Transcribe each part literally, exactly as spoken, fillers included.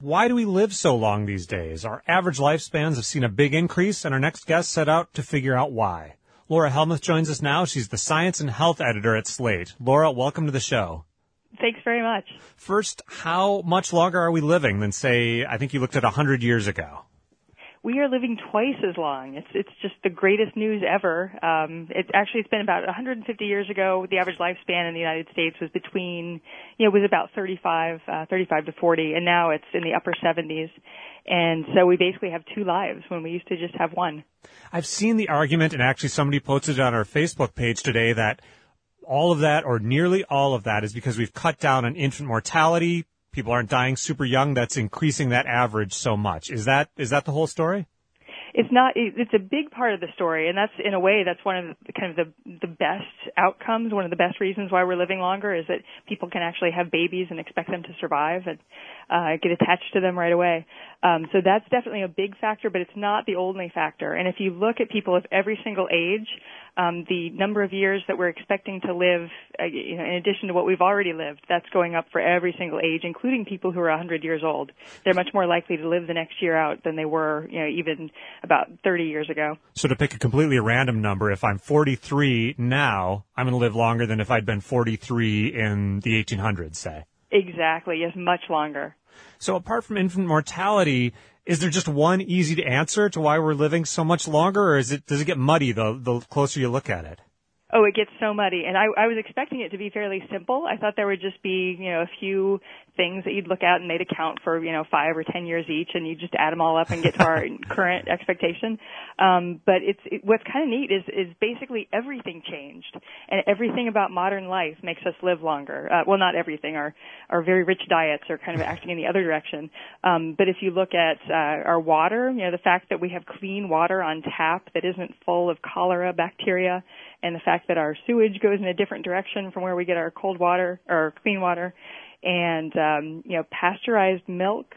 Why do we live so long these days? Our average lifespans have seen a big increase, and our next guest set out to figure out why. Laura Helmuth joins us now. She's the Science and Health Editor at Slate. Laura, welcome to the show. Thanks very much. First, how much longer are we living than, say, I think you looked at one hundred years ago? We are living twice as long. It's it's just the greatest news ever. Um, it's actually it's been about one hundred fifty years ago. The average lifespan in the United States was between, you know, was about thirty-five, uh, thirty-five to forty, and now it's in the upper seventies. And so we basically have two lives when we used to just have one. I've seen the argument, and actually somebody posted it on our Facebook page today, that all of that, or nearly all of that, is because we've cut down on infant mortality. People aren't dying super young. That's increasing that average so much. Is that is that the whole story? It's not. It's a big part of the story, and that's in a way that's one of the kind of the the best outcomes. One of the best reasons why we're living longer is that people can actually have babies and expect them to survive and uh, get attached to them right away. Um, so that's definitely a big factor, but it's not the only factor. And if you look at people of every single age, um, the number of years that we're expecting to live, uh, you know, in addition to what we've already lived, that's going up for every single age, including people who are one hundred years old. They're much more likely to live the next year out than they were, you know, even about thirty years ago. So to pick a completely random number, if I'm forty-three now, I'm going to live longer than if I'd been forty-three in the eighteen hundreds, say. Exactly, yes, much longer. So apart from infant mortality, is there just one easy to answer to why we're living so much longer, or is it does it get muddy the the closer you look at it? Oh, it gets so muddy, and I, I was expecting it to be fairly simple. I thought there would just be, you know, a few things that you'd look at and they'd account for, you know, five or ten years each, and you just add them all up and get to our current expectation. Um, but it's it, what's kind of neat is is basically everything changed, and everything about modern life makes us live longer. Uh, well, not everything. Our our very rich diets are kind of acting in the other direction. Um, but if you look at uh, our water, you know, the fact that we have clean water on tap that isn't full of cholera bacteria, and the fact that our sewage goes in a different direction from where we get our cold water or clean water, and um, you know, pasteurized milk,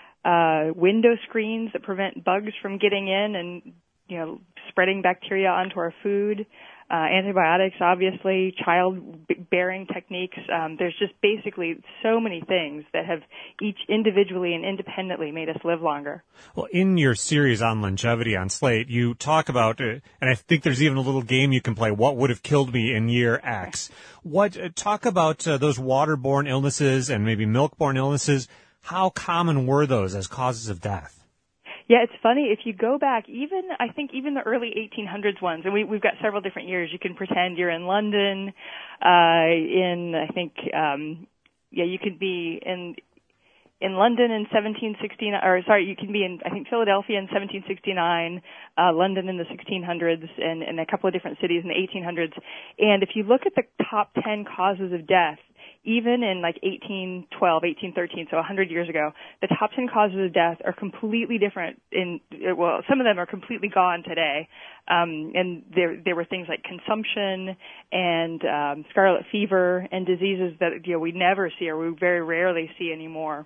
uh, window screens that prevent bugs from getting in and, you know, spreading bacteria onto our food, uh, antibiotics, obviously, child-bearing techniques. Um, there's just basically so many things that have each individually and independently made us live longer. Well, in your series on longevity on Slate, you talk about, uh, and I think there's even a little game you can play, what would have killed me in year X. What uh, talk about uh, those waterborne illnesses and maybe milk-borne illnesses. How common were those as causes of death? Yeah, it's funny. If you go back, even, I think even the early eighteen hundreds ones, and we, we've got several different years. You can pretend you're in London, uh, in, I think, um, yeah, you could be in, in London in seventeen sixty-nine, or sorry, you can be in, I think, Philadelphia in seventeen sixty-nine, uh, London in the sixteen hundreds, and, and a couple of different cities in the eighteen hundreds. And if you look at the top ten causes of death, even in like eighteen twelve, eighteen thirteen, so one hundred years ago, the top ten causes of death are completely different. In well, some of them are completely gone today, um, and there there were things like consumption and um, scarlet fever and diseases that, you know, we never see or we very rarely see anymore.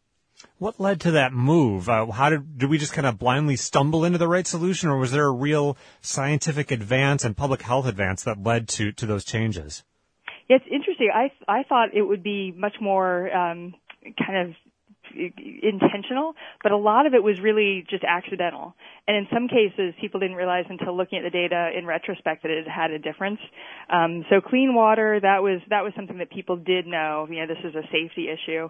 What led to that move? Uh, how did did we just kind of blindly stumble into the right solution, or was there a real scientific advance and public health advance that led to to those changes? Yeah, it's interesting. I I thought it would be much more um, kind of intentional, but a lot of it was really just accidental. And in some cases, people didn't realize until looking at the data in retrospect that it had a difference. Um, so clean water, that was that was something that people did know. You know, this is a safety issue.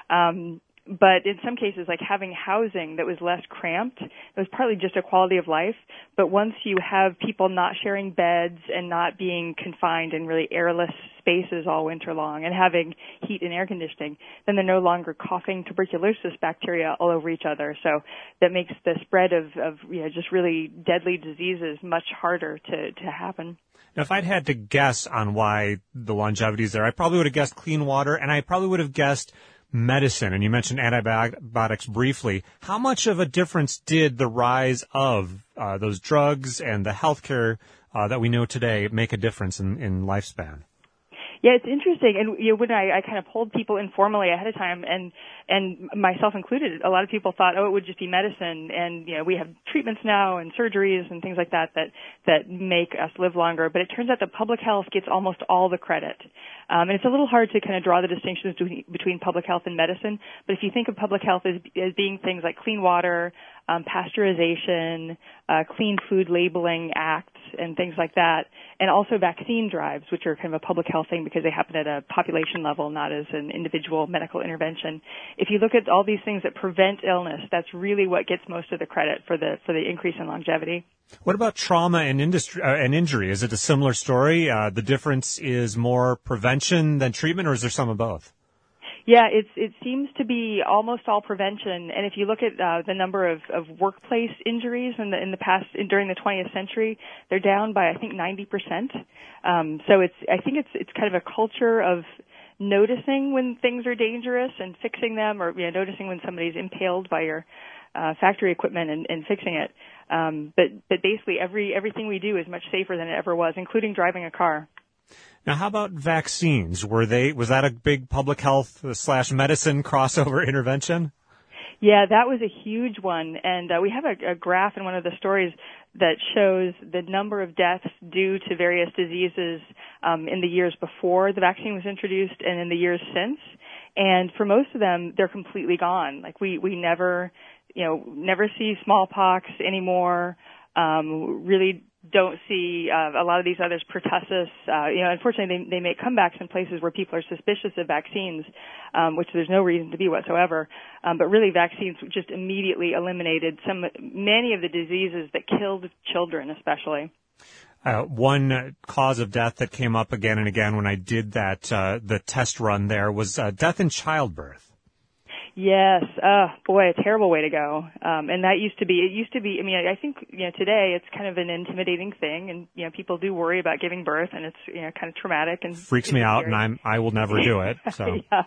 Um, But in some cases, like having housing that was less cramped, it was partly just a quality of life. But once you have people not sharing beds and not being confined in really airless spaces all winter long and having heat and air conditioning, then they're no longer coughing tuberculosis bacteria all over each other. So that makes the spread of, of you know, just really deadly diseases much harder to, to happen. Now, if I'd had to guess on why the longevity is there, I probably would have guessed clean water, and I probably would have guessed medicine, and you mentioned antibiotics briefly. How much of a difference did the rise of uh, those drugs and the healthcare uh, that we know today make a difference in, in lifespan? Yeah, it's interesting. And you know, when I, I kind of polled people informally ahead of time, and and myself included, a lot of people thought, oh, it would just be medicine, and you know, we have treatments now and surgeries and things like that that that make us live longer. But it turns out that public health gets almost all the credit. Um, and it's a little hard to kind of draw the distinctions between, between public health and medicine. But if you think of public health as, as being things like clean water, um, pasteurization, uh, clean food labeling acts, and things like that, and also vaccine drives, which are kind of a public health thing because they happen at a population level, not as an individual medical intervention. If you look at all these things that prevent illness, that's really what gets most of the credit for the for the increase in longevity. What about trauma and industry uh, and injury? Is it a similar story? Uh, the difference is more prevention than treatment, or is there some of both? Yeah, it's, it seems to be almost all prevention. And if you look at uh, the number of, of workplace injuries in the in the past in, during the twentieth century, they're down by I think ninety percent. Um, so it's I think it's it's kind of a culture of noticing when things are dangerous and fixing them, or you know, noticing when somebody's impaled by your uh, factory equipment and, and fixing it. Um, but but basically every everything we do is much safer than it ever was, including driving a car. Now, how about vaccines? Were they, was that a big public health slash medicine crossover intervention? Yeah, that was a huge one. And uh, we have a, a graph in one of the stories that shows the number of deaths due to various diseases um, in the years before the vaccine was introduced and in the years since. And for most of them, they're completely gone. Like we, we never, you know, never see smallpox anymore. Um, really don't see uh, a lot of these others, pertussis. Uh, you know, unfortunately, they, they make comebacks in places where people are suspicious of vaccines, um, which there's no reason to be whatsoever. Um, but really, vaccines just immediately eliminated some, many of the diseases that killed children, especially. Uh, one uh, cause of death that came up again and again when I did that uh, the test run there was uh, death in childbirth. Yes. Oh, boy, a terrible way to go. Um, and that used to be, it used to be, I mean, I think, you know, today it's kind of an intimidating thing, and, you know, people do worry about giving birth, and it's, you know, kind of traumatic and freaks me out, and I'm, I will never do it, so. Yeah.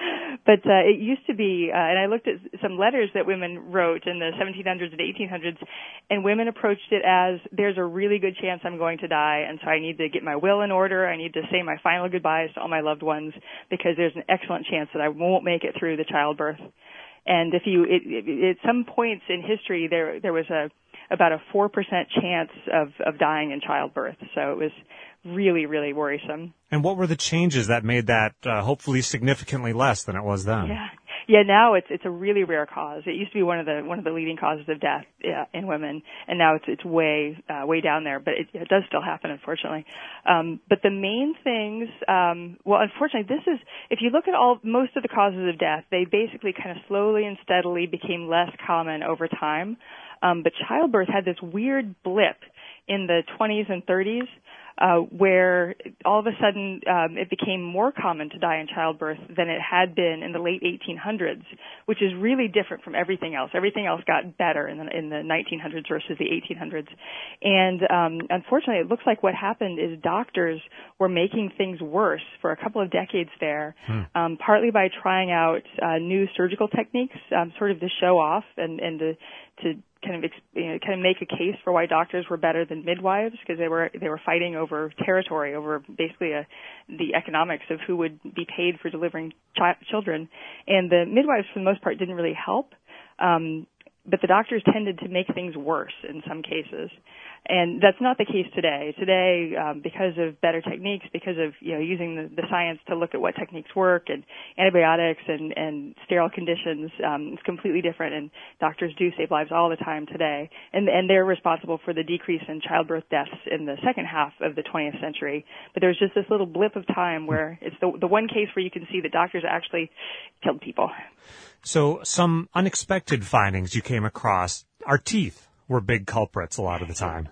But uh, it used to be, uh, and I looked at some letters that women wrote in the seventeen hundreds and eighteen hundreds, and women approached it as, there's a really good chance I'm going to die, and so I need to get my will in order. I need to say my final goodbyes to all my loved ones because there's an excellent chance that I won't make it through the childbirth. And if you, it, it, at some points in history, there there was a about a four percent chance of, of dying in childbirth. So it was really, really worrisome. And what were the changes that made that uh, hopefully significantly less than it was then? Yeah, yeah. Now it's it's a really rare cause. It used to be one of the one of the leading causes of death yeah, in women, and now it's it's way uh, way down there. But it, it does still happen, unfortunately. Um, but the main things, um, well, unfortunately, this is if you look at all most of the causes of death, they basically kind of slowly and steadily became less common over time. Um, but childbirth had this weird blip in the twenties and thirties. Uh, where all of a sudden um, it became more common to die in childbirth than it had been in the late eighteen hundreds, which is really different from everything else. Everything else got better in the, in the nineteen hundreds versus the eighteen hundreds. And um, unfortunately, it looks like what happened is doctors were making things worse for a couple of decades there, hmm. um, partly by trying out uh, new surgical techniques, um, sort of to show off and, and to, to kind of you know, kind of make a case for why doctors were better than midwives, because they were they were fighting over territory, over basically a, the economics of who would be paid for delivering chi- children. And the midwives, for the most part, didn't really help. Um, but the doctors tended to make things worse in some cases. And that's not the case today. Today, um, because of better techniques, because of, you know, using the, the science to look at what techniques work and antibiotics and, and sterile conditions, um, it's completely different, and doctors do save lives all the time today. And, and they're responsible for the decrease in childbirth deaths in the second half of the twentieth century. But there's just this little blip of time where it's the, the one case where you can see that doctors actually killed people. So some unexpected findings you came across. Our teeth were big culprits a lot of the time.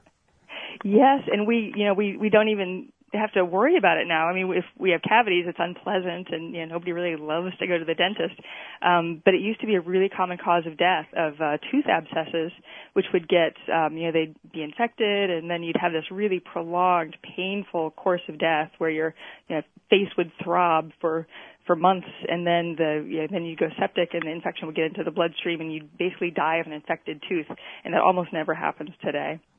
Yes, and we, you know, we, we don't even have to worry about it now. I mean, if we have cavities, it's unpleasant, and you know, nobody really loves to go to the dentist. Um, but it used to be a really common cause of death of uh, tooth abscesses, which would get, um, you know, they'd be infected, and then you'd have this really prolonged, painful course of death where your, you know, face would throb for for months, and then the you know, then you go septic, and the infection would get into the bloodstream, and you'd basically die of an infected tooth, and that almost never happens today.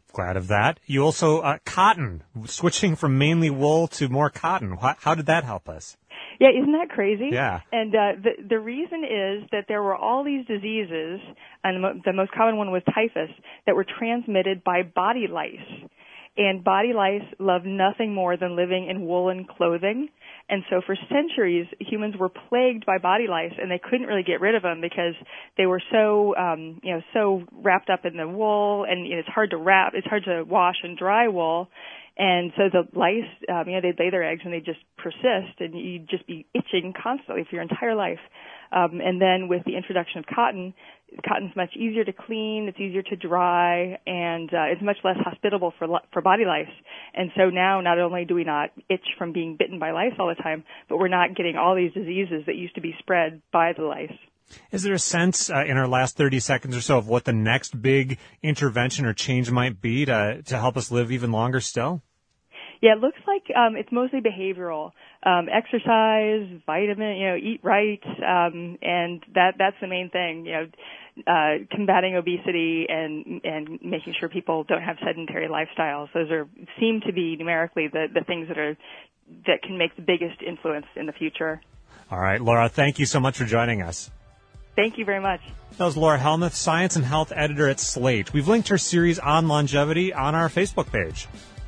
Glad of that. You also, uh, cotton, switching from mainly wool to more cotton. How, how did that help us? Yeah, isn't that crazy? Yeah. And uh, the the reason is that there were all these diseases, and the, mo- the most common one was typhus, that were transmitted by body lice. And body lice love nothing more than living in woolen clothing. And so for centuries, humans were plagued by body lice, and they couldn't really get rid of them because they were so, um, you know, so wrapped up in the wool, and you know, it's hard to wrap, it's hard to wash and dry wool. And so the lice, um, you know, they'd lay their eggs and they'd just persist, and you'd just be itching constantly for your entire life. Um, and then with the introduction of cotton, cotton's much easier to clean, it's easier to dry, and uh, it's much less hospitable for for body lice. And so now not only do we not itch from being bitten by lice all the time, but we're not getting all these diseases that used to be spread by the lice. Is there a sense uh, in our last thirty seconds or so of what the next big intervention or change might be to to help us live even longer still? Yeah, it looks like um, it's mostly behavioral. Um, exercise, vitamin, you know, eat right, um, and that that's the main thing. You know, uh, combating obesity and and making sure people don't have sedentary lifestyles. Those are seem to be numerically the the things that are that can make the biggest influence in the future. All right, Laura, thank you so much for joining us. Thank you very much. That was Laura Helmuth, Science and Health Editor at Slate. We've linked her series on longevity on our Facebook page.